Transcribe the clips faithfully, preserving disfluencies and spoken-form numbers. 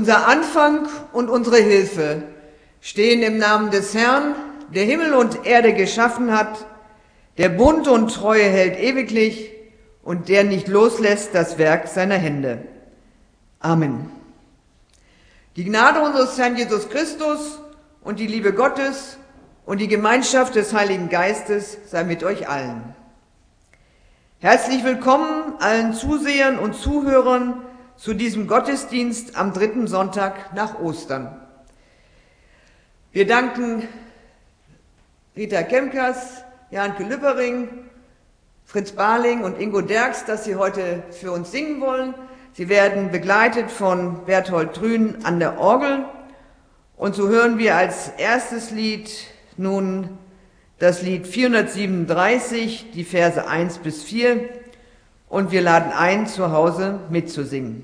Unser Anfang und unsere Hilfe stehen im Namen des Herrn, der Himmel und Erde geschaffen hat, der Bund und Treue hält ewiglich und der nicht loslässt das Werk seiner Hände. Amen. Die Gnade unseres Herrn Jesus Christus und die Liebe Gottes und die Gemeinschaft des Heiligen Geistes sei mit euch allen. Herzlich willkommen allen Zusehern und Zuhörern zu diesem Gottesdienst am dritten Sonntag nach Ostern. Wir danken Rita Kemkers, Janke Lüppering, Fritz Barling und Ingo Derks, dass sie heute für uns singen wollen. Sie werden begleitet von Berthold Trün an der Orgel. Und so hören wir als erstes Lied nun das Lied vierhundertsiebenunddreißig, die Verse eins bis vier. Und wir laden ein, zu Hause mitzusingen.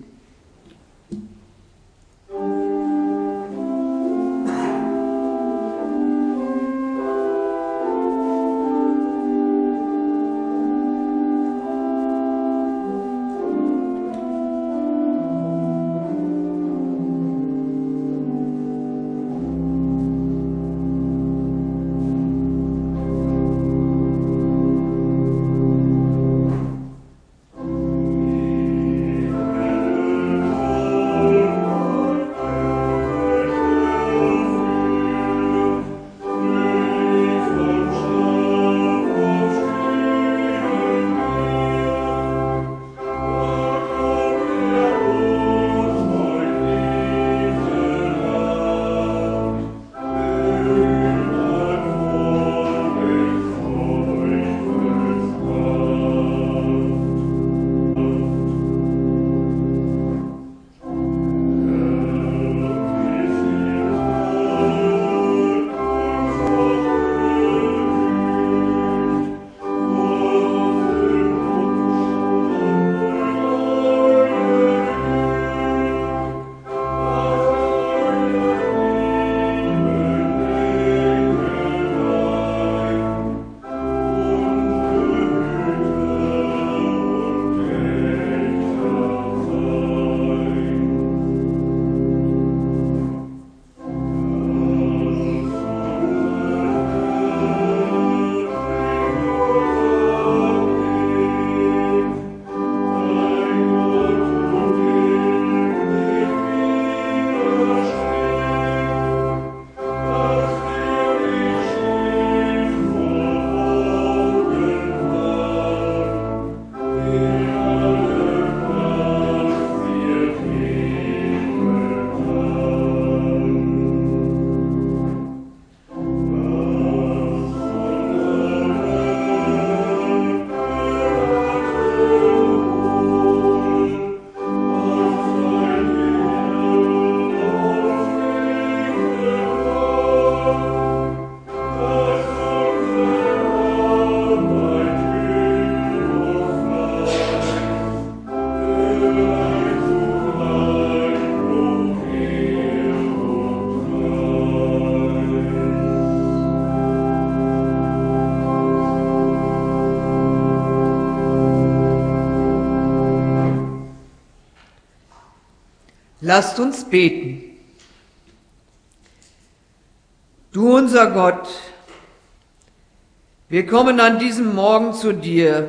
Lasst uns beten. Du unser Gott, wir kommen an diesem Morgen zu dir,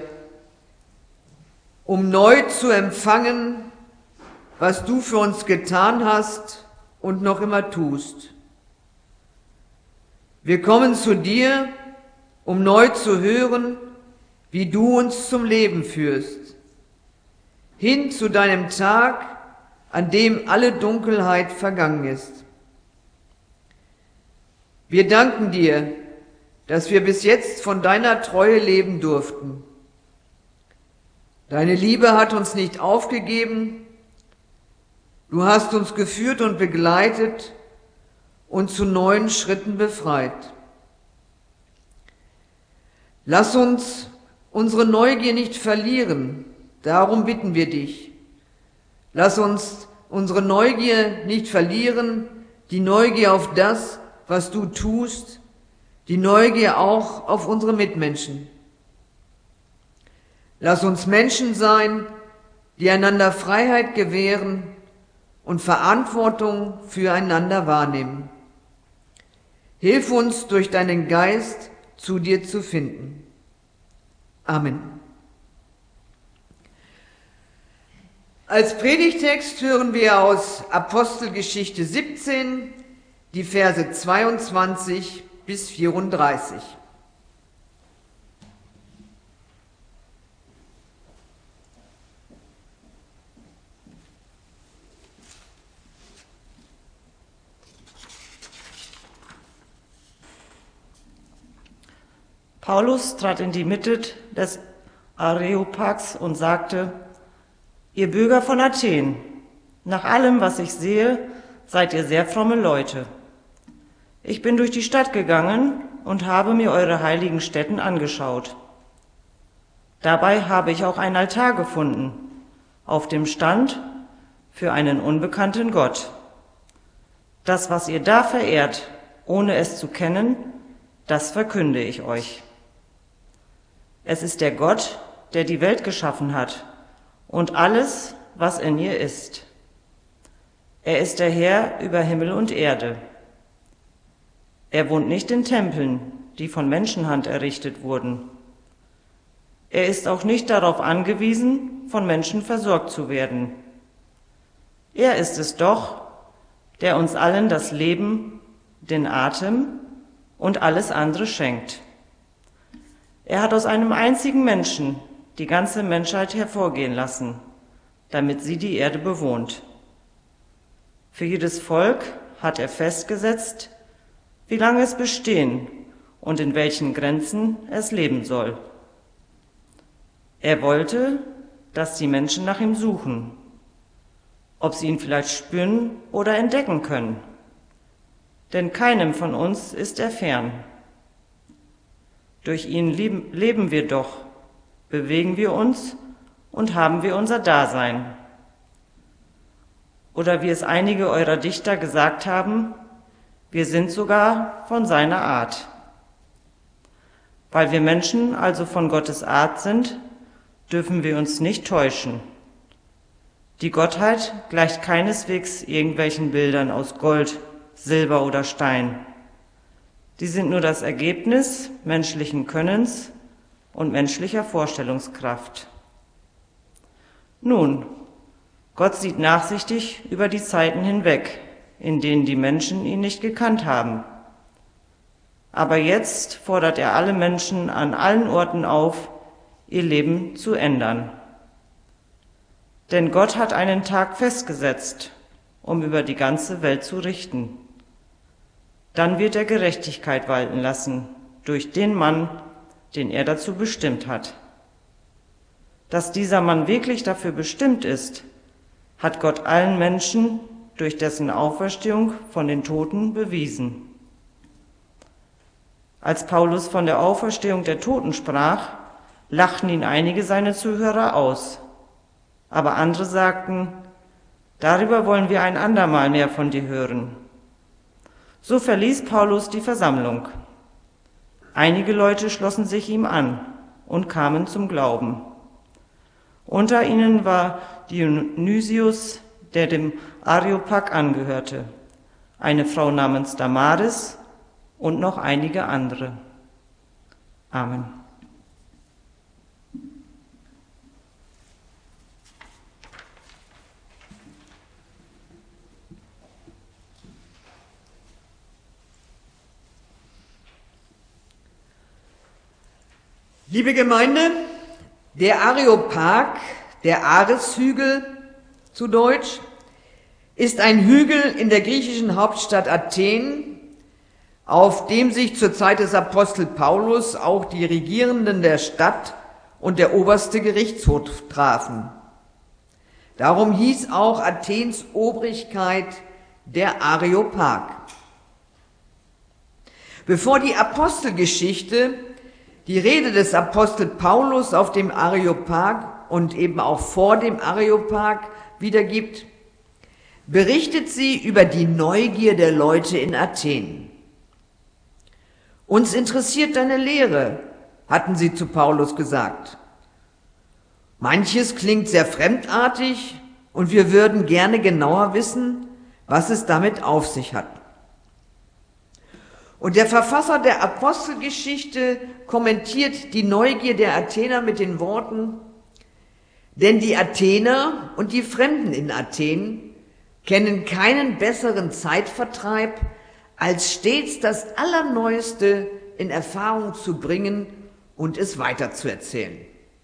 um neu zu empfangen, was du für uns getan hast und noch immer tust. Wir kommen zu dir, um neu zu hören, wie du uns zum Leben führst, hin zu deinem Tag, an dem alle Dunkelheit vergangen ist. Wir danken dir, dass wir bis jetzt von deiner Treue leben durften. Deine Liebe hat uns nicht aufgegeben, du hast uns geführt und begleitet und zu neuen Schritten befreit. Lass uns unsere Neugier nicht verlieren, darum bitten wir dich. Lass uns unsere Neugier nicht verlieren, die Neugier auf das, was du tust, die Neugier auch auf unsere Mitmenschen. Lass uns Menschen sein, die einander Freiheit gewähren und Verantwortung füreinander wahrnehmen. Hilf uns, durch deinen Geist zu dir zu finden. Amen. Als Predigtext hören wir aus Apostelgeschichte siebzehn die Verse zweiundzwanzig bis vierunddreißig. Paulus trat in die Mitte des Areopags und sagte: Ihr Bürger von Athen, nach allem, was ich sehe, seid ihr sehr fromme Leute. Ich bin durch die Stadt gegangen und habe mir eure heiligen Stätten angeschaut. Dabei habe ich auch einen Altar gefunden, auf dem stand: für einen unbekannten Gott. Das, was ihr da verehrt, ohne es zu kennen, das verkünde ich euch. Es ist der Gott, der die Welt geschaffen hat und alles, was in ihr ist. Er ist der Herr über Himmel und Erde. Er wohnt nicht in Tempeln, die von Menschenhand errichtet wurden. Er ist auch nicht darauf angewiesen, von Menschen versorgt zu werden. Er ist es doch, der uns allen das Leben, den Atem und alles andere schenkt. Er hat aus einem einzigen Menschen die ganze Menschheit hervorgehen lassen, damit sie die Erde bewohnt. Für jedes Volk hat er festgesetzt, wie lange es bestehen und in welchen Grenzen es leben soll. Er wollte, dass die Menschen nach ihm suchen, ob sie ihn vielleicht spüren oder entdecken können. Denn keinem von uns ist er fern. Durch ihn leben, leben wir doch, bewegen wir uns und haben wir unser Dasein. Oder wie es einige eurer Dichter gesagt haben, wir sind sogar von seiner Art. Weil wir Menschen also von Gottes Art sind, dürfen wir uns nicht täuschen. Die Gottheit gleicht keineswegs irgendwelchen Bildern aus Gold, Silber oder Stein. Die sind nur das Ergebnis menschlichen Könnens und menschlicher Vorstellungskraft. Nun, Gott sieht nachsichtig über die Zeiten hinweg, in denen die Menschen ihn nicht gekannt haben. Aber jetzt fordert er alle Menschen an allen Orten auf, ihr Leben zu ändern. Denn Gott hat einen Tag festgesetzt, um über die ganze Welt zu richten. Dann wird er Gerechtigkeit walten lassen durch den Mann, den er dazu bestimmt hat. Dass dieser Mann wirklich dafür bestimmt ist, hat Gott allen Menschen durch dessen Auferstehung von den Toten bewiesen. Als Paulus von der Auferstehung der Toten sprach, lachten ihn einige seiner Zuhörer aus. Aber andere sagten: Darüber wollen wir ein andermal mehr von dir hören. So verließ Paulus die Versammlung. Einige Leute schlossen sich ihm an und kamen zum Glauben. Unter ihnen war Dionysius, der dem Areopag angehörte, eine Frau namens Damaris und noch einige andere. Amen. Liebe Gemeinde, der Areopag, der Areshügel zu Deutsch, ist ein Hügel in der griechischen Hauptstadt Athen, auf dem sich zur Zeit des Apostel Paulus auch die Regierenden der Stadt und der oberste Gerichtshof trafen. Darum hieß auch Athens Obrigkeit der Areopag. Bevor die Apostelgeschichte die Rede des Apostel Paulus auf dem Areopag und eben auch vor dem Areopag wiedergibt, berichtet sie über die Neugier der Leute in Athen. Uns interessiert deine Lehre, hatten sie zu Paulus gesagt. Manches klingt sehr fremdartig und wir würden gerne genauer wissen, was es damit auf sich hat. Und der Verfasser der Apostelgeschichte kommentiert die Neugier der Athener mit den Worten: Denn die Athener und die Fremden in Athen kennen keinen besseren Zeitvertreib, als stets das Allerneueste in Erfahrung zu bringen und es weiterzuerzählen.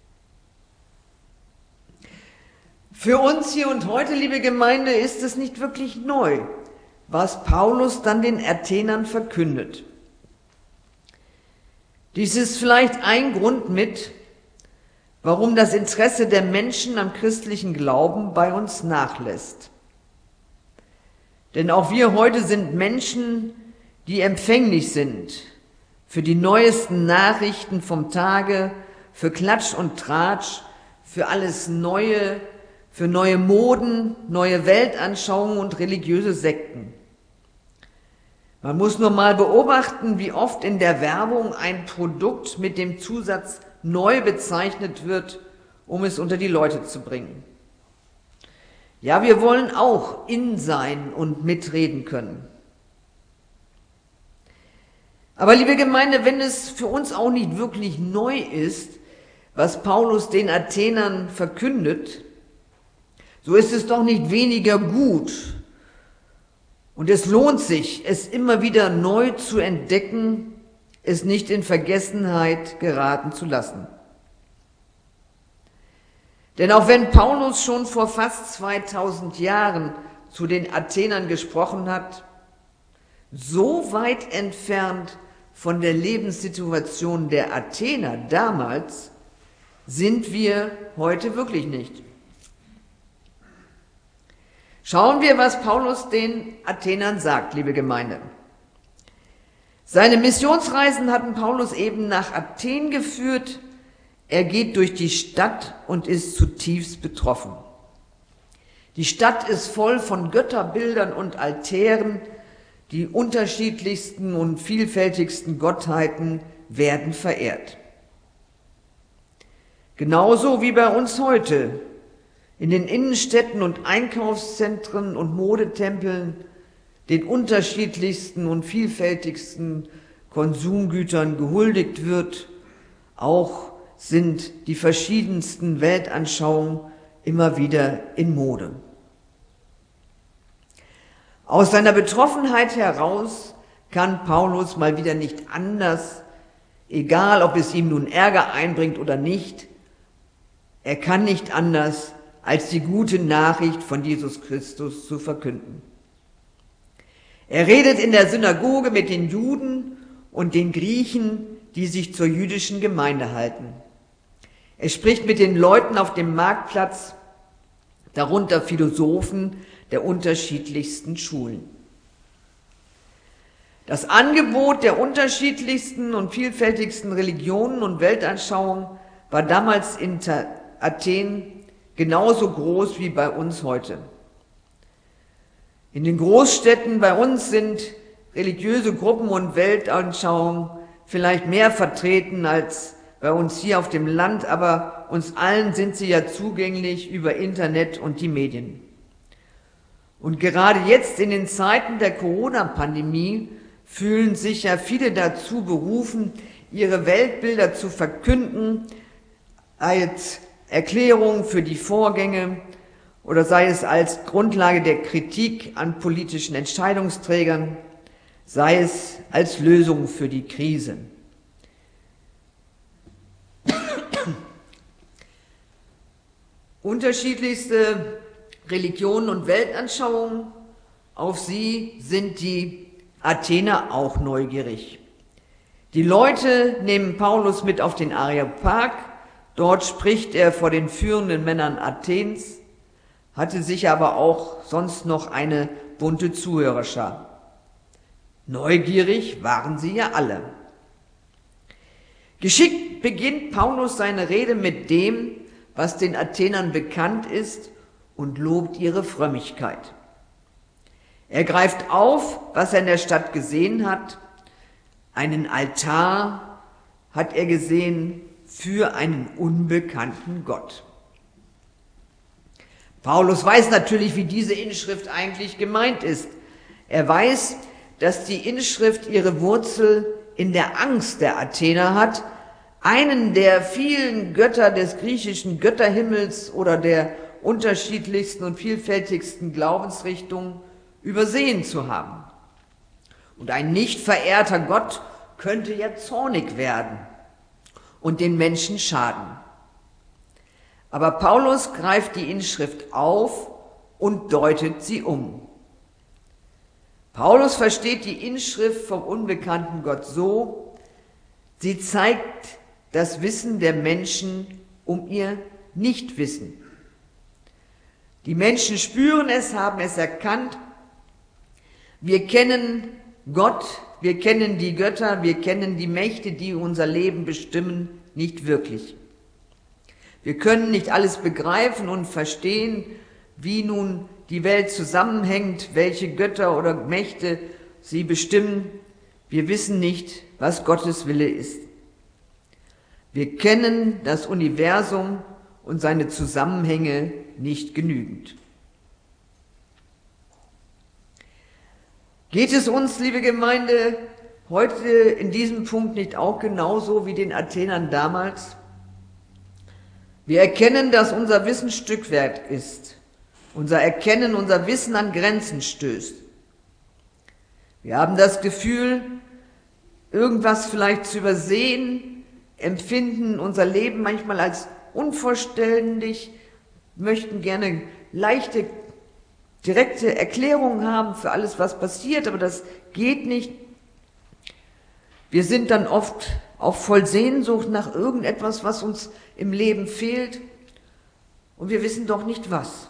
Für uns hier und heute, liebe Gemeinde, ist es nicht wirklich neu, was Paulus dann den Athenern verkündet. Dies ist vielleicht ein Grund mit, warum das Interesse der Menschen am christlichen Glauben bei uns nachlässt. Denn auch wir heute sind Menschen, die empfänglich sind für die neuesten Nachrichten vom Tage, für Klatsch und Tratsch, für alles Neue, für neue Moden, neue Weltanschauungen und religiöse Sekten. Man muss nur mal beobachten, wie oft in der Werbung ein Produkt mit dem Zusatz neu bezeichnet wird, um es unter die Leute zu bringen. Ja, wir wollen auch in sein und mitreden können. Aber liebe Gemeinde, wenn es für uns auch nicht wirklich neu ist, was Paulus den Athenern verkündet, so ist es doch nicht weniger gut. Und es lohnt sich, es immer wieder neu zu entdecken, es nicht in Vergessenheit geraten zu lassen. Denn auch wenn Paulus schon vor fast zweitausend Jahren zu den Athenern gesprochen hat, so weit entfernt von der Lebenssituation der Athener damals sind wir heute wirklich nicht. Schauen wir, was Paulus den Athenern sagt, liebe Gemeinde. Seine Missionsreisen hatten Paulus eben nach Athen geführt. Er geht durch die Stadt und ist zutiefst betroffen. Die Stadt ist voll von Götterbildern und Altären. Die unterschiedlichsten und vielfältigsten Gottheiten werden verehrt. Genauso wie bei uns heute. In den Innenstädten und Einkaufszentren und Modetempeln, den unterschiedlichsten und vielfältigsten Konsumgütern gehuldigt wird, auch sind die verschiedensten Weltanschauungen immer wieder in Mode. Aus seiner Betroffenheit heraus kann Paulus mal wieder nicht anders, egal ob es ihm nun Ärger einbringt oder nicht, er kann nicht anders, als die gute Nachricht von Jesus Christus zu verkünden. Er redet in der Synagoge mit den Juden und den Griechen, die sich zur jüdischen Gemeinde halten. Er spricht mit den Leuten auf dem Marktplatz, darunter Philosophen der unterschiedlichsten Schulen. Das Angebot der unterschiedlichsten und vielfältigsten Religionen und Weltanschauungen war damals in Athen genauso groß wie bei uns heute. In den Großstädten bei uns sind religiöse Gruppen und Weltanschauungen vielleicht mehr vertreten als bei uns hier auf dem Land, aber uns allen sind sie ja zugänglich über Internet und die Medien. Und gerade jetzt in den Zeiten der Corona-Pandemie fühlen sich ja viele dazu berufen, ihre Weltbilder zu verkünden, als Erklärung für die Vorgänge oder sei es als Grundlage der Kritik an politischen Entscheidungsträgern, sei es als Lösung für die Krise. Unterschiedlichste Religionen und Weltanschauungen, auf sie sind die Athener auch neugierig. Die Leute nehmen Paulus mit auf den Areopag. Dort spricht er vor den führenden Männern Athens, hatte sich aber auch sonst noch eine bunte Zuhörerschar. Neugierig waren sie ja alle. Geschickt beginnt Paulus seine Rede mit dem, was den Athenern bekannt ist, und lobt ihre Frömmigkeit. Er greift auf, was er in der Stadt gesehen hat. Einen Altar hat er gesehen für einen unbekannten Gott. Paulus weiß natürlich, wie diese Inschrift eigentlich gemeint ist. Er weiß, dass die Inschrift ihre Wurzel in der Angst der Athener hat, einen der vielen Götter des griechischen Götterhimmels oder der unterschiedlichsten und vielfältigsten Glaubensrichtungen übersehen zu haben. Und ein nicht verehrter Gott könnte ja zornig werden und den Menschen schaden. Aber Paulus greift die Inschrift auf und deutet sie um. Paulus versteht die Inschrift vom unbekannten Gott so, sie zeigt das Wissen der Menschen um ihr Nichtwissen. Die Menschen spüren es, haben es erkannt. Wir kennen Gott, wir kennen die Götter, wir kennen die Mächte, die unser Leben bestimmen, nicht wirklich. Wir können nicht alles begreifen und verstehen, wie nun die Welt zusammenhängt, welche Götter oder Mächte sie bestimmen. Wir wissen nicht, was Gottes Wille ist. Wir kennen das Universum und seine Zusammenhänge nicht genügend. Geht es uns, liebe Gemeinde, heute in diesem Punkt nicht auch genauso wie den Athenern damals? Wir erkennen, dass unser Wissen Stückwerk ist. Unser Erkennen, unser Wissen an Grenzen stößt. Wir haben das Gefühl, irgendwas vielleicht zu übersehen, empfinden unser Leben manchmal als unvollständig, möchten gerne leichte, direkte Erklärungen haben für alles, was passiert, aber das geht nicht. Wir sind dann oft auch voll Sehnsucht nach irgendetwas, was uns im Leben fehlt, und wir wissen doch nicht was.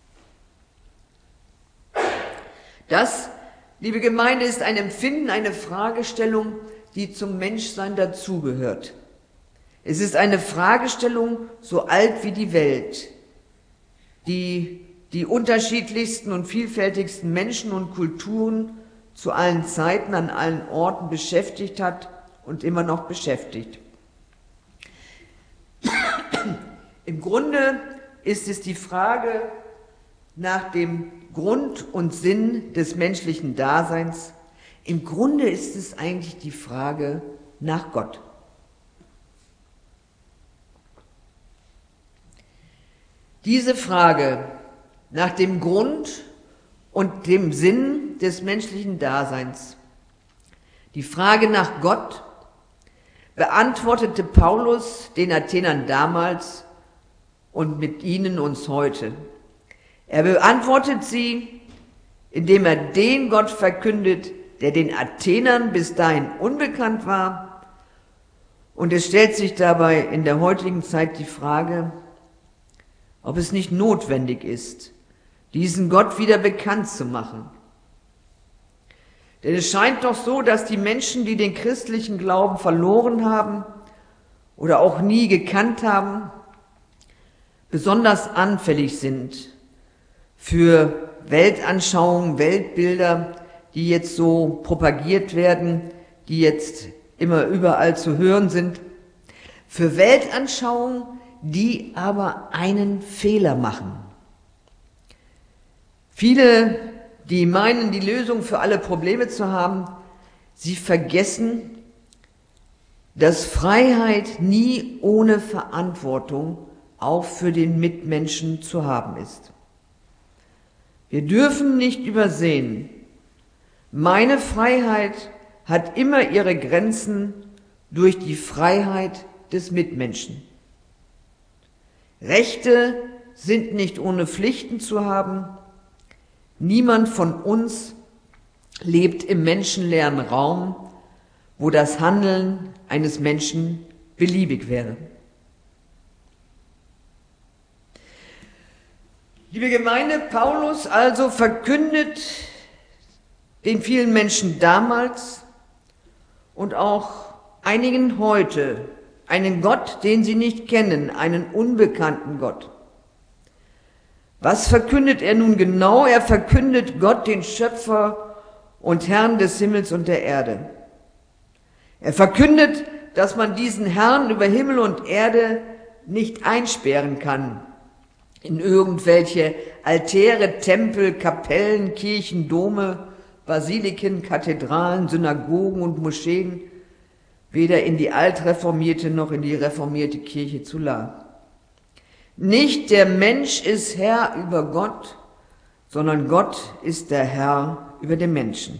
Das, liebe Gemeinde, ist ein Empfinden, eine Fragestellung, die zum Menschsein dazugehört. Es ist eine Fragestellung so alt wie die Welt, die die unterschiedlichsten und vielfältigsten Menschen und Kulturen zu allen Zeiten, an allen Orten beschäftigt hat und immer noch beschäftigt. Im Grunde ist es die Frage nach dem Grund und Sinn des menschlichen Daseins. Im Grunde ist es eigentlich die Frage nach Gott. Diese Frage nach dem Grund und dem Sinn des menschlichen Daseins, die Frage nach Gott, beantwortete Paulus den Athenern damals und mit ihnen uns heute. Er beantwortet sie, indem er den Gott verkündet, der den Athenern bis dahin unbekannt war. Und es stellt sich dabei in der heutigen Zeit die Frage, ob es nicht notwendig ist, diesen Gott wieder bekannt zu machen. Denn es scheint doch so, dass die Menschen, die den christlichen Glauben verloren haben oder auch nie gekannt haben, besonders anfällig sind für Weltanschauungen, Weltbilder, die jetzt so propagiert werden, die jetzt immer überall zu hören sind, für Weltanschauungen, die aber einen Fehler machen. Viele, die meinen, die Lösung für alle Probleme zu haben, sie vergessen, dass Freiheit nie ohne Verantwortung auch für den Mitmenschen zu haben ist. Wir dürfen nicht übersehen, meine Freiheit hat immer ihre Grenzen durch die Freiheit des Mitmenschen. Rechte sind nicht ohne Pflichten zu haben. Niemand von uns lebt im menschenleeren Raum, wo das Handeln eines Menschen beliebig wäre. Liebe Gemeinde, Paulus also verkündet den vielen Menschen damals und auch einigen heute einen Gott, den sie nicht kennen, einen unbekannten Gott. Was verkündet er nun genau? Er verkündet Gott, den Schöpfer und Herrn des Himmels und der Erde. Er verkündet, dass man diesen Herrn über Himmel und Erde nicht einsperren kann in irgendwelche Altäre, Tempel, Kapellen, Kirchen, Dome, Basiliken, Kathedralen, Synagogen und Moscheen, weder in die altreformierte noch in die reformierte Kirche zu laden. Nicht der Mensch ist Herr über Gott, sondern Gott ist der Herr über den Menschen.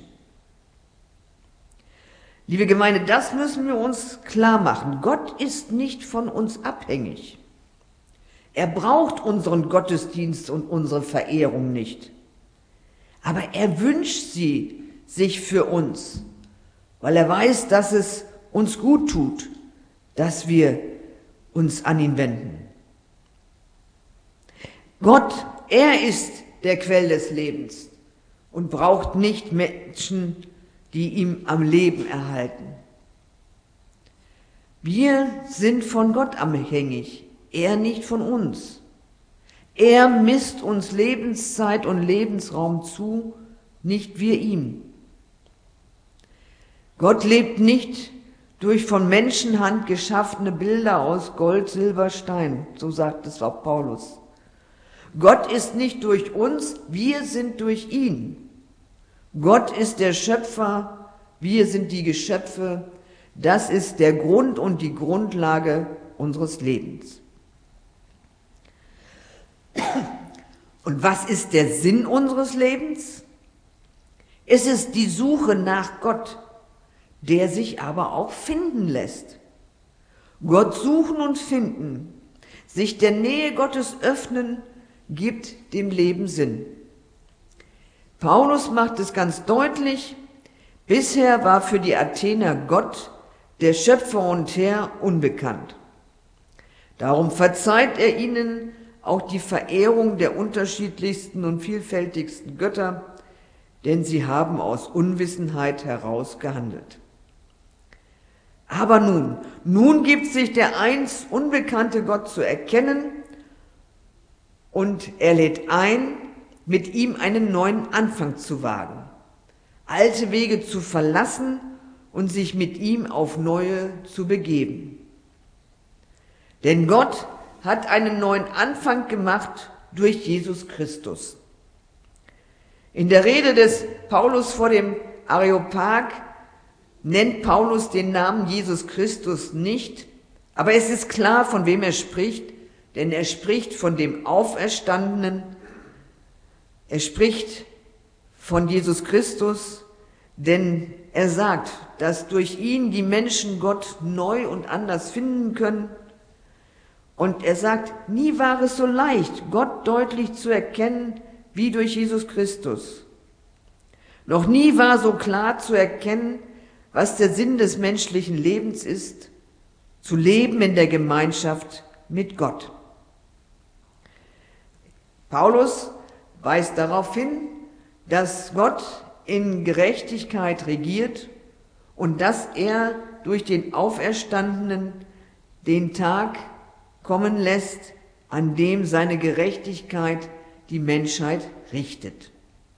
Liebe Gemeinde, das müssen wir uns klar machen. Gott ist nicht von uns abhängig. Er braucht unseren Gottesdienst und unsere Verehrung nicht. Aber er wünscht sie sich für uns, weil er weiß, dass es uns gut tut, dass wir uns an ihn wenden. Gott, er ist der Quell des Lebens und braucht nicht Menschen, die ihm am Leben erhalten. Wir sind von Gott abhängig, er nicht von uns. Er misst uns Lebenszeit und Lebensraum zu, nicht wir ihm. Gott lebt nicht durch von Menschenhand geschaffene Bilder aus Gold, Silber, Stein, so sagt es auch Paulus. Gott ist nicht durch uns, wir sind durch ihn. Gott ist der Schöpfer, wir sind die Geschöpfe. Das ist der Grund und die Grundlage unseres Lebens. Und was ist der Sinn unseres Lebens? Es ist die Suche nach Gott, der sich aber auch finden lässt. Gott suchen und finden, sich der Nähe Gottes öffnen, gibt dem Leben Sinn. Paulus macht es ganz deutlich, bisher war für die Athener Gott, der Schöpfer und Herr, unbekannt. Darum verzeiht er ihnen auch die Verehrung der unterschiedlichsten und vielfältigsten Götter, denn sie haben aus Unwissenheit heraus gehandelt. Aber nun, nun gibt sich der einst unbekannte Gott zu erkennen und er lädt ein, mit ihm einen neuen Anfang zu wagen, alte Wege zu verlassen und sich mit ihm auf neue zu begeben. Denn Gott hat einen neuen Anfang gemacht durch Jesus Christus. In der Rede des Paulus vor dem Areopag nennt Paulus den Namen Jesus Christus nicht, aber es ist klar, von wem er spricht, denn er spricht von dem Auferstandenen. Er spricht von Jesus Christus, denn er sagt, dass durch ihn die Menschen Gott neu und anders finden können. Und er sagt, nie war es so leicht, Gott deutlich zu erkennen, wie durch Jesus Christus. Noch nie war so klar zu erkennen, was der Sinn des menschlichen Lebens ist, zu leben in der Gemeinschaft mit Gott. Paulus weist darauf hin, dass Gott in Gerechtigkeit regiert und dass er durch den Auferstandenen den Tag kommen lässt, an dem seine Gerechtigkeit die Menschheit richtet.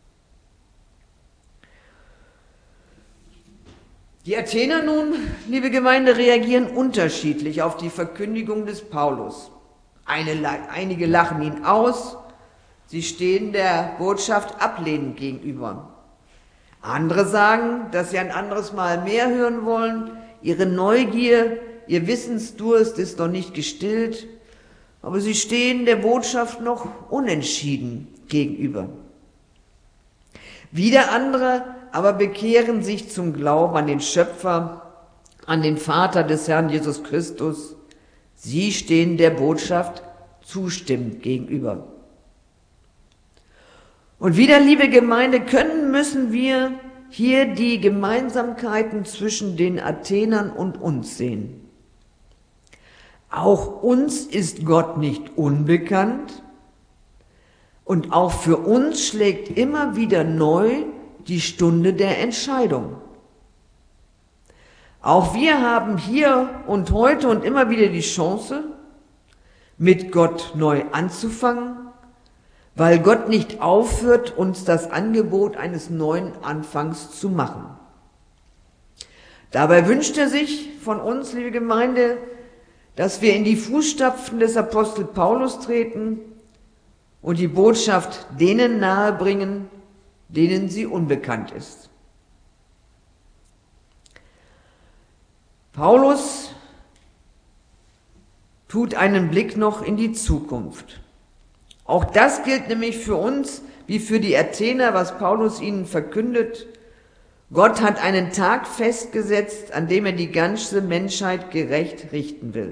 Die Athener nun, liebe Gemeinde, reagieren unterschiedlich auf die Verkündigung des Paulus. Eine, einige lachen ihn aus, sie stehen der Botschaft ablehnend gegenüber. Andere sagen, dass sie ein anderes Mal mehr hören wollen, ihre Neugier, ihr Wissensdurst ist noch nicht gestillt, aber sie stehen der Botschaft noch unentschieden gegenüber. Wieder andere aber bekehren sich zum Glauben an den Schöpfer, an den Vater des Herrn Jesus Christus. Sie stehen der Botschaft zustimmend gegenüber. Und wieder, liebe Gemeinde, können müssen wir hier die Gemeinsamkeiten zwischen den Athenern und uns sehen. Auch uns ist Gott nicht unbekannt und auch für uns schlägt immer wieder neu die Stunde der Entscheidung. Auch wir haben hier und heute und immer wieder die Chance, mit Gott neu anzufangen, weil Gott nicht aufhört, uns das Angebot eines neuen Anfangs zu machen. Dabei wünscht er sich von uns, liebe Gemeinde, dass wir in die Fußstapfen des Apostel Paulus treten und die Botschaft denen nahebringen, denen sie unbekannt ist. Paulus tut einen Blick noch in die Zukunft. Auch das gilt nämlich für uns wie für die Athener, was Paulus ihnen verkündet. Gott hat einen Tag festgesetzt, an dem er die ganze Menschheit gerecht richten will.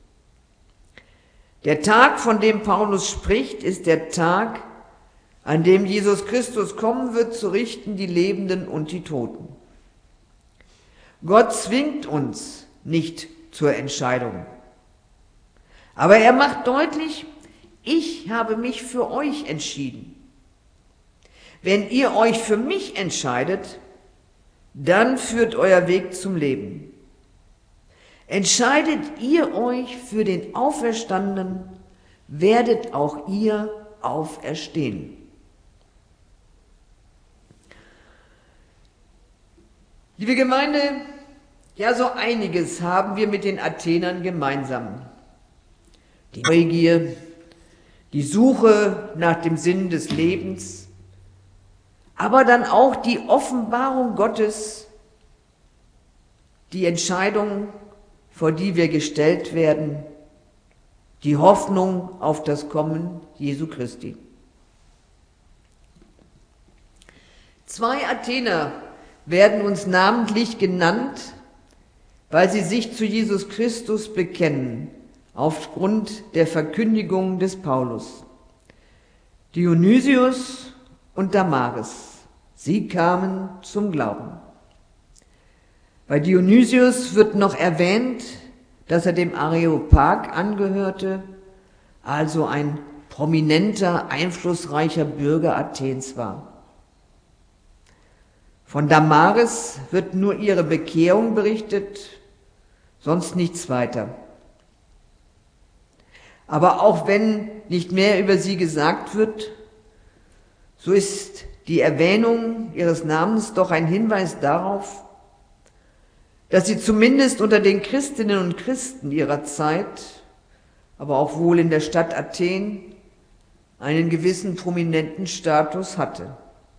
Der Tag, von dem Paulus spricht, ist der Tag, an dem Jesus Christus kommen wird, zu richten die Lebenden und die Toten. Gott zwingt uns nicht zur Entscheidung. Aber er macht deutlich, ich habe mich für euch entschieden. Wenn ihr euch für mich entscheidet, dann führt euer Weg zum Leben. Entscheidet ihr euch für den Auferstandenen, werdet auch ihr auferstehen. Liebe Gemeinde, ja, so einiges haben wir mit den Athenern gemeinsam. Die Neugier, die Suche nach dem Sinn des Lebens, aber dann auch die Offenbarung Gottes, die Entscheidung, vor die wir gestellt werden, die Hoffnung auf das Kommen Jesu Christi. Zwei Athener werden uns namentlich genannt, weil sie sich zu Jesus Christus bekennen, aufgrund der Verkündigung des Paulus. Dionysius und Damaris, sie kamen zum Glauben. Bei Dionysius wird noch erwähnt, dass er dem Areopag angehörte, also ein prominenter, einflussreicher Bürger Athens war. Von Damaris wird nur ihre Bekehrung berichtet, sonst nichts weiter. Aber auch wenn nicht mehr über sie gesagt wird, so ist die Erwähnung ihres Namens doch ein Hinweis darauf, dass sie zumindest unter den Christinnen und Christen ihrer Zeit, aber auch wohl in der Stadt Athen, einen gewissen prominenten Status hatte.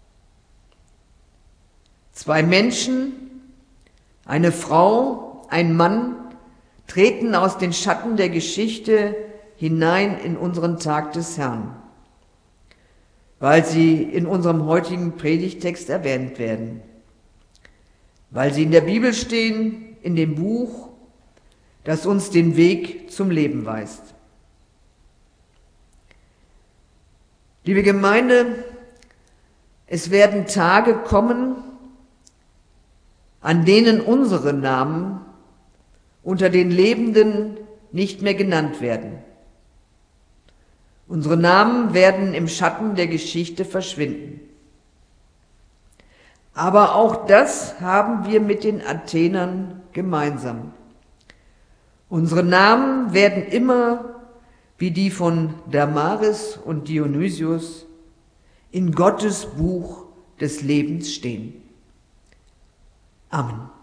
Zwei Menschen, eine Frau, ein Mann, treten aus den Schatten der Geschichte hinein in unseren Tag des Herrn, weil sie in unserem heutigen Predigtext erwähnt werden, weil sie in der Bibel stehen, in dem Buch, das uns den Weg zum Leben weist. Liebe Gemeinde, es werden Tage kommen, an denen unsere Namen unter den Lebenden nicht mehr genannt werden. Unsere Namen werden im Schatten der Geschichte verschwinden. Aber auch das haben wir mit den Athenern gemeinsam. Unsere Namen werden immer, wie die von Damaris und Dionysius, in Gottes Buch des Lebens stehen. Amen.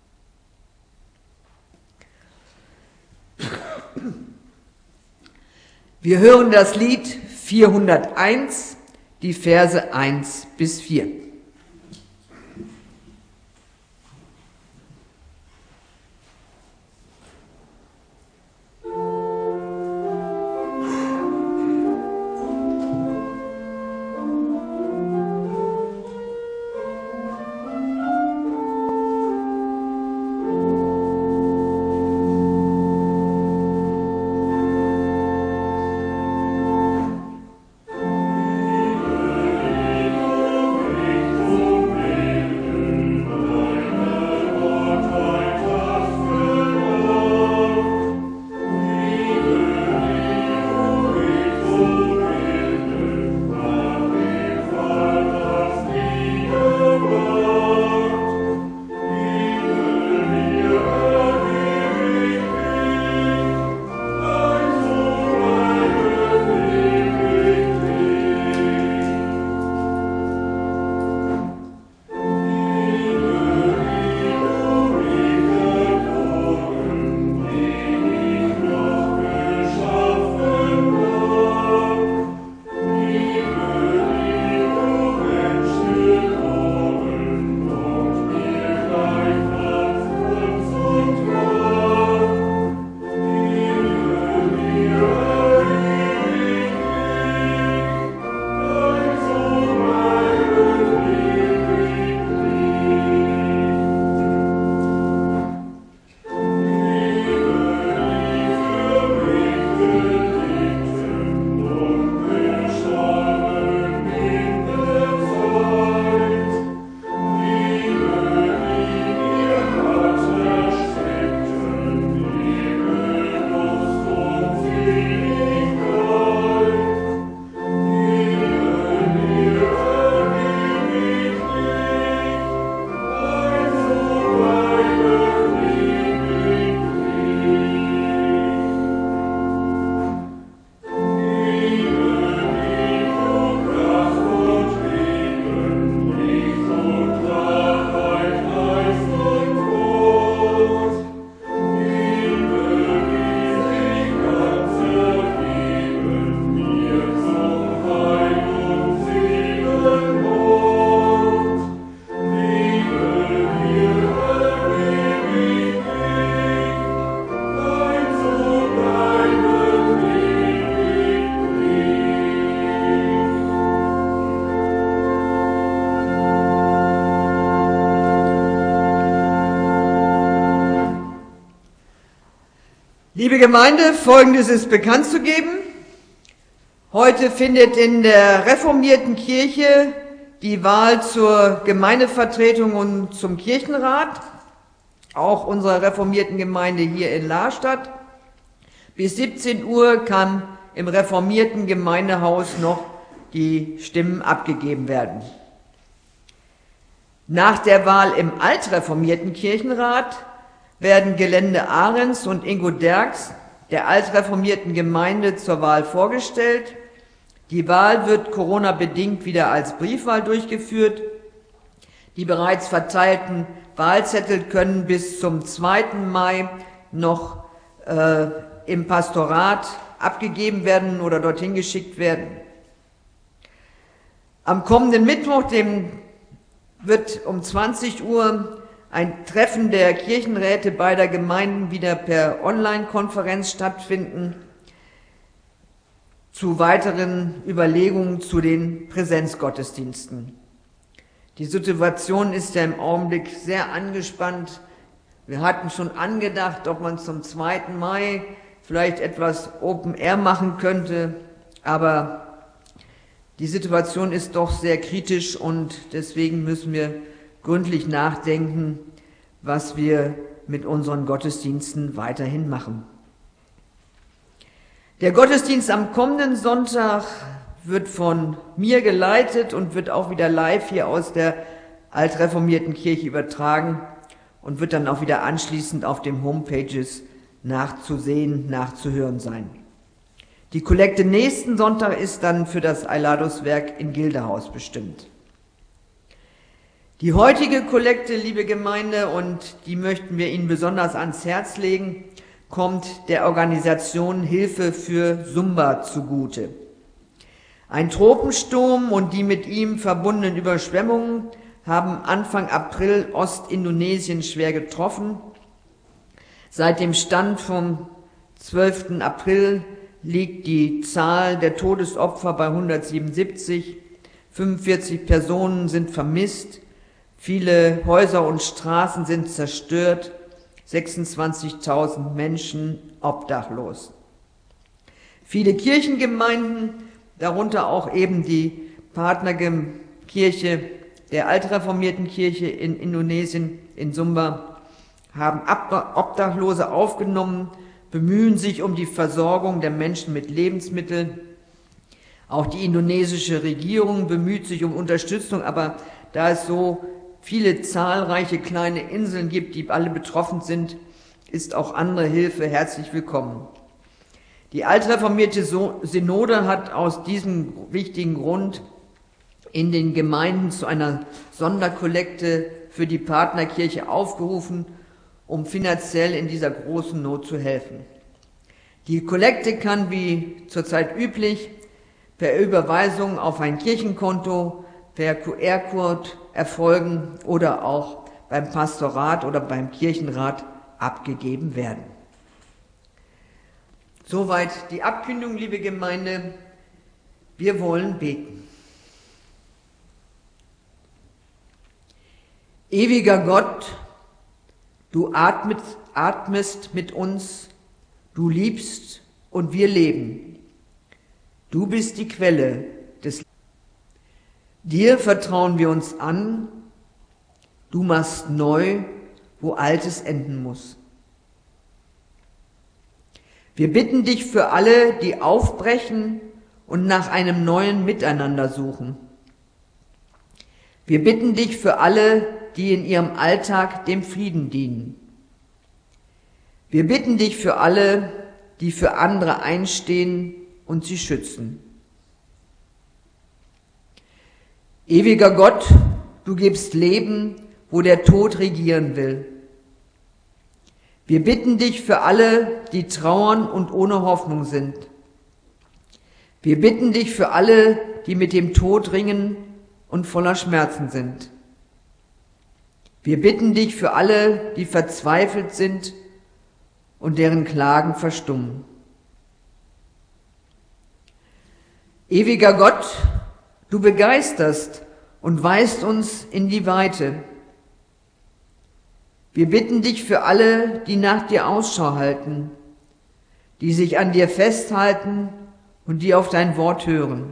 Wir hören das Lied vierhunderteins, die Verse eins bis vier. Amen. Liebe Gemeinde, Folgendes ist bekannt zu geben. Heute findet in der reformierten Kirche die Wahl zur Gemeindevertretung und zum Kirchenrat, auch unserer reformierten Gemeinde hier in Lahr statt. Bis siebzehn Uhr kann im reformierten Gemeindehaus noch die Stimmen abgegeben werden. Nach der Wahl im altreformierten Kirchenrat werden Gelände Ahrens und Ingo Derks der altreformierten Gemeinde zur Wahl vorgestellt. Die Wahl wird Corona-bedingt wieder als Briefwahl durchgeführt. Die bereits verteilten Wahlzettel können bis zum zweiten Mai noch äh, im Pastorat abgegeben werden oder dorthin geschickt werden. Am kommenden Mittwoch, dem wird um zwanzig Uhr ein Treffen der Kirchenräte beider Gemeinden wieder per Online-Konferenz stattfinden, zu weiteren Überlegungen zu den Präsenzgottesdiensten. Die Situation ist ja im Augenblick sehr angespannt. Wir hatten schon angedacht, ob man zum zweiten Mai vielleicht etwas Open Air machen könnte, aber die Situation ist doch sehr kritisch und deswegen müssen wir gründlich nachdenken, was wir mit unseren Gottesdiensten weiterhin machen. Der Gottesdienst am kommenden Sonntag wird von mir geleitet und wird auch wieder live hier aus der altreformierten Kirche übertragen und wird dann auch wieder anschließend auf den Homepages nachzusehen, nachzuhören sein. Die Kollekte nächsten Sonntag ist dann für das Eiladuswerk in Gildehaus bestimmt. Die heutige Kollekte, liebe Gemeinde, und die möchten wir Ihnen besonders ans Herz legen, kommt der Organisation Hilfe für Sumba zugute. Ein Tropensturm und die mit ihm verbundenen Überschwemmungen haben Anfang April Ostindonesien schwer getroffen. Seit dem Stand vom zwölften April liegt die Zahl der Todesopfer bei hundertsiebenundsiebzig, fünfundvierzig Personen sind vermisst, viele Häuser und Straßen sind zerstört, sechsundzwanzigtausend Menschen obdachlos. Viele Kirchengemeinden, darunter auch eben die Partnerkirche der altreformierten Kirche in Indonesien, in Sumba, haben Obdachlose aufgenommen, bemühen sich um die Versorgung der Menschen mit Lebensmitteln. Auch die indonesische Regierung bemüht sich um Unterstützung, aber da es so viele zahlreiche kleine Inseln gibt, die alle betroffen sind, ist auch andere Hilfe herzlich willkommen. Die altreformierte Synode hat aus diesem wichtigen Grund in den Gemeinden zu einer Sonderkollekte für die Partnerkirche aufgerufen, um finanziell in dieser großen Not zu helfen. Die Kollekte kann wie zurzeit üblich per Überweisung auf ein Kirchenkonto, per Q R-Code erfolgen oder auch beim Pastorat oder beim Kirchenrat abgegeben werden. Soweit die Abkündigung, liebe Gemeinde. Wir wollen beten. Ewiger Gott, du atmest, atmest mit uns, du liebst und wir leben. Du bist die Quelle des Lebens. Dir vertrauen wir uns an, du machst neu, wo Altes enden muss. Wir bitten dich für alle, die aufbrechen und nach einem neuen Miteinander suchen. Wir bitten dich für alle, die in ihrem Alltag dem Frieden dienen. Wir bitten dich für alle, die für andere einstehen und sie schützen. Ewiger Gott, du gibst Leben, wo der Tod regieren will. Wir bitten dich für alle, die trauern und ohne Hoffnung sind. Wir bitten dich für alle, die mit dem Tod ringen und voller Schmerzen sind. Wir bitten dich für alle, die verzweifelt sind und deren Klagen verstummen. Ewiger Gott, du begeisterst und weist uns in die Weite. Wir bitten dich für alle, die nach dir Ausschau halten, die sich an dir festhalten und die auf dein Wort hören.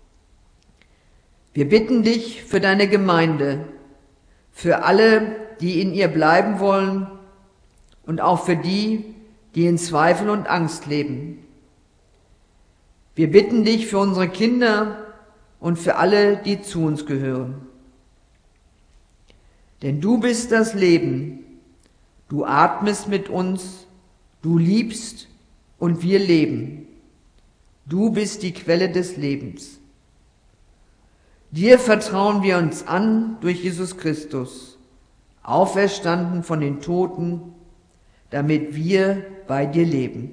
Wir bitten dich für deine Gemeinde, für alle, die in ihr bleiben wollen und auch für die, die in Zweifel und Angst leben. Wir bitten dich für unsere Kinder und für alle, die zu uns gehören. Denn du bist das Leben, du atmest mit uns, du liebst und wir leben. Du bist die Quelle des Lebens. Dir vertrauen wir uns an durch Jesus Christus, auferstanden von den Toten, damit wir bei dir leben.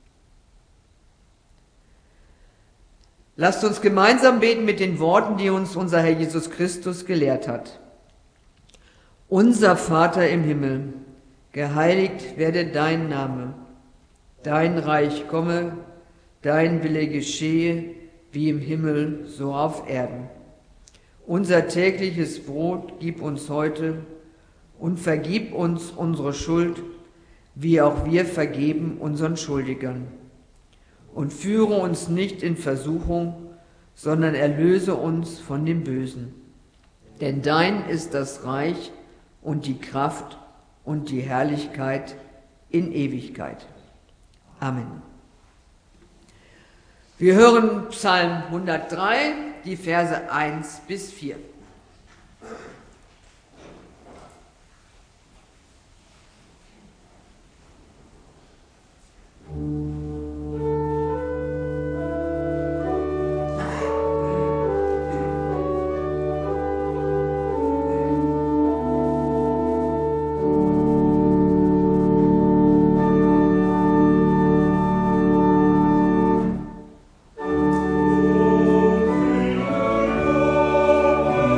Lasst uns gemeinsam beten mit den Worten, die uns unser Herr Jesus Christus gelehrt hat. Unser Vater im Himmel, geheiligt werde dein Name. Dein Reich komme, dein Wille geschehe, wie im Himmel, so auf Erden. Unser tägliches Brot gib uns heute und vergib uns unsere Schuld, wie auch wir vergeben unseren Schuldigern. Und führe uns nicht in Versuchung, sondern erlöse uns von dem Bösen. Denn dein ist das Reich und die Kraft und die Herrlichkeit in Ewigkeit. Amen. Wir hören Psalm hundertdrei, die Verse eins bis vier. Oh,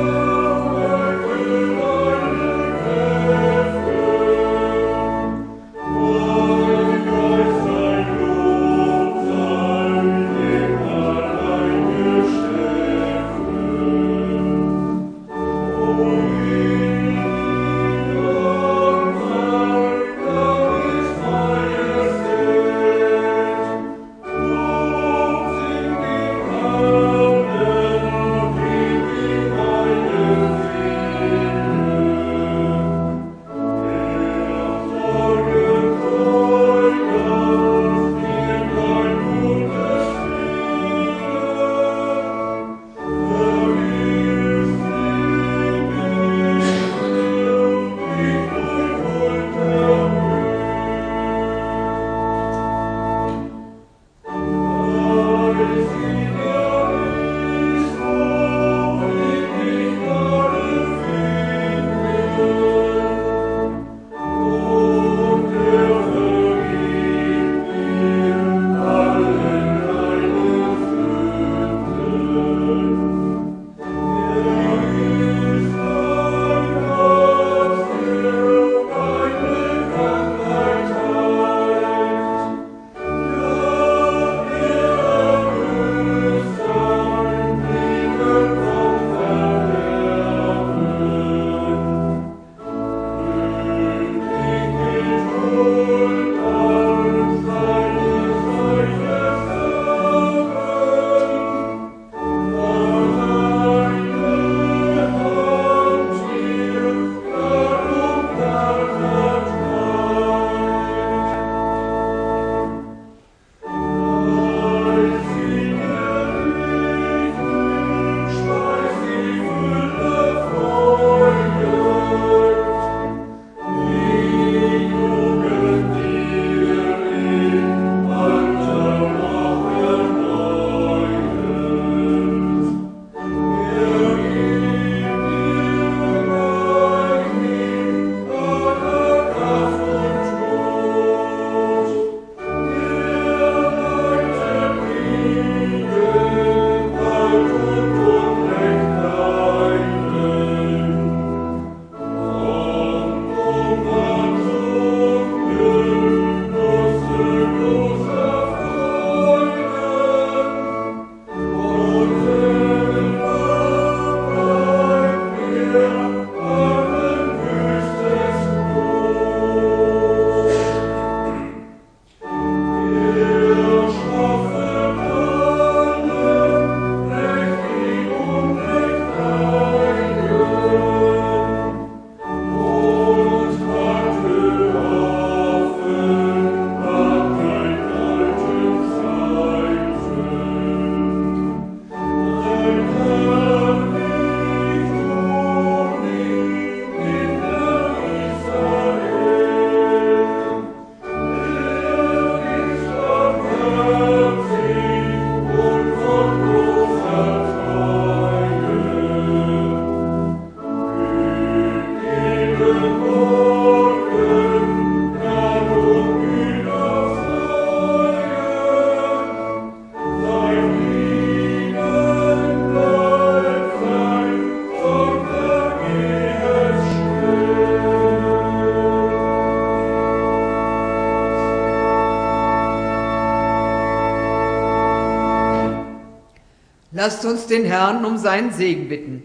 Lasst uns den Herrn um seinen Segen bitten.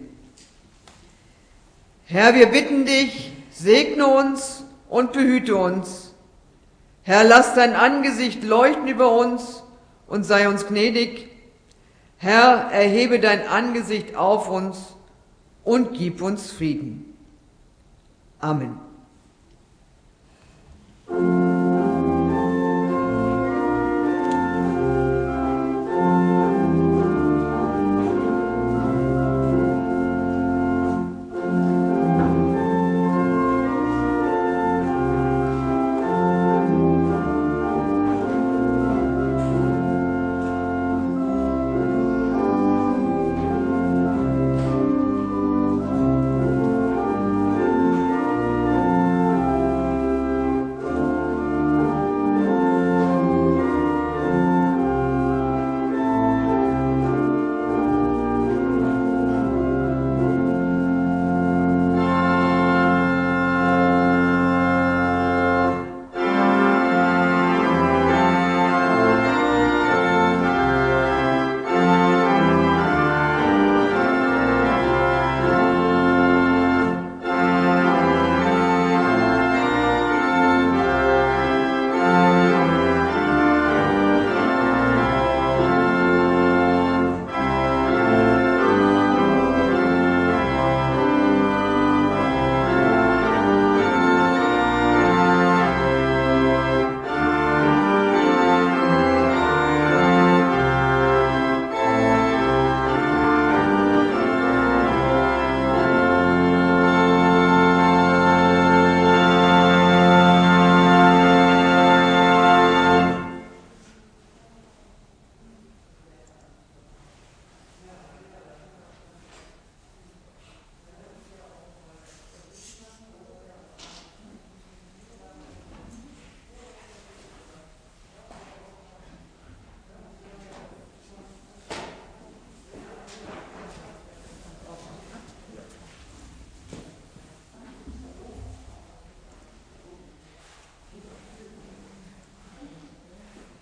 Herr, wir bitten dich, segne uns und behüte uns. Herr, lass dein Angesicht leuchten über uns und sei uns gnädig. Herr, erhebe dein Angesicht auf uns und gib uns Frieden. Amen.